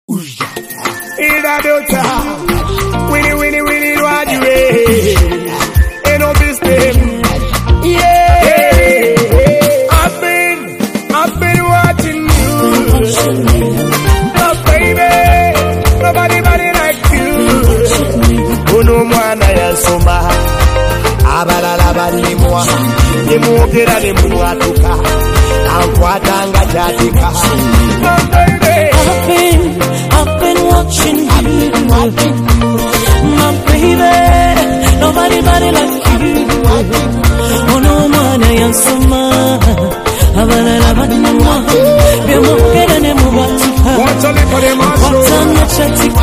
Ida Dota, Winnie, Winnie, Winnie, Roger, ain't no system. Yeah, I've been watching you. Oh baby, nobody like you. Uno mwana ya soma, abalala bali mwa, nemwogera nemwatuka, ankwatanga jatika. Oh baby, I've been watching you, my baby. Nobody like you. Oh no, man, I am so mad. Abalala bali mwa, nemwogera nemwatuka, ankwatanga jatika.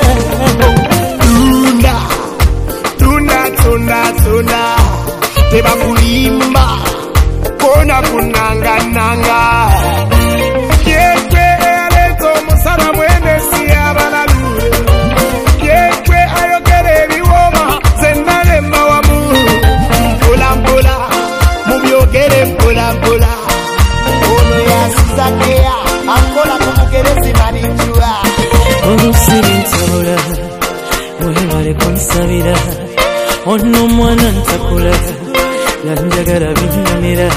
Tuna teba kulimba kona kunanga yekwe aleto musara mwene siya balalu yekwe ayogere biwoma zenale mawamu mpola mubyogere mpola ono yasizakea akola kumugere simanijua olusirintola mwebale kunsabira ono mwana ntakula nanjagala binnamira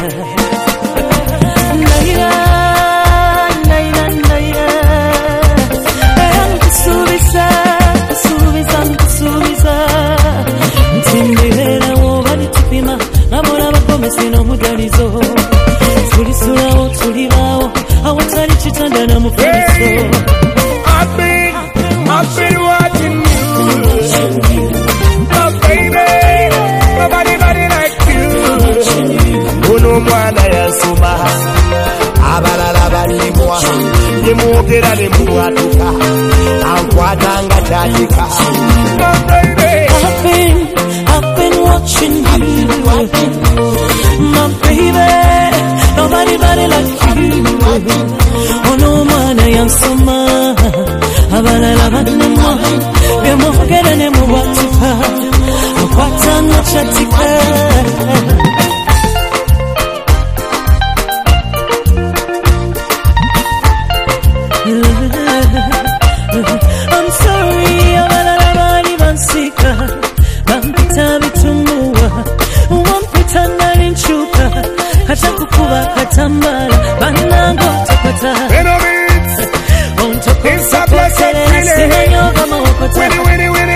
naira nkusuubiza ntimbeera woba litupima nabola bakomesi n'omudalizo tulisulawo tulibaawo awatali kitanda namufaliso. I've been watching you. Nobody like you. Uno mwana ya suma, abalala bali mwa, nemwogera nemwatuka, ankwatanga jatika. Oh baby, I've been watching you, my baby. Nobody like you. Uno mwana ya suma, abalala bali mwa, nemwogera nemwatuka, ankwatanga jatika. I'm sorry, abalala bali bansika, bampita bitumuwa, wampita nali nchuka, kata kukuba katambala, banango tokota. it's a blessed feeling. Winnie,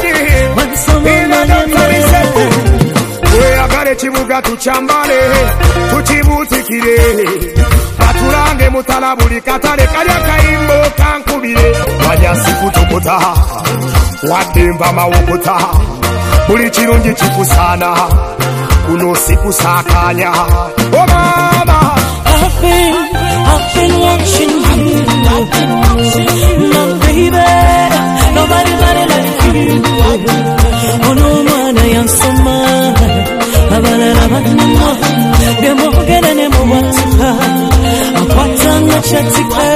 Weyagale chibuga tuchambale, tuchibutikire, batulange mutala buli katale kalya kayimbo kankubire, wanyasi kutukuta, wademba mawukuta, buli kirungi kikusana, kuno sikusakanya. Oh mama, I've been watching you, my baby. Nobody like you. Oh no, man, I am so mad. Abalala bali mwa, nemwogera nemwatuka, ankwatanga jatika.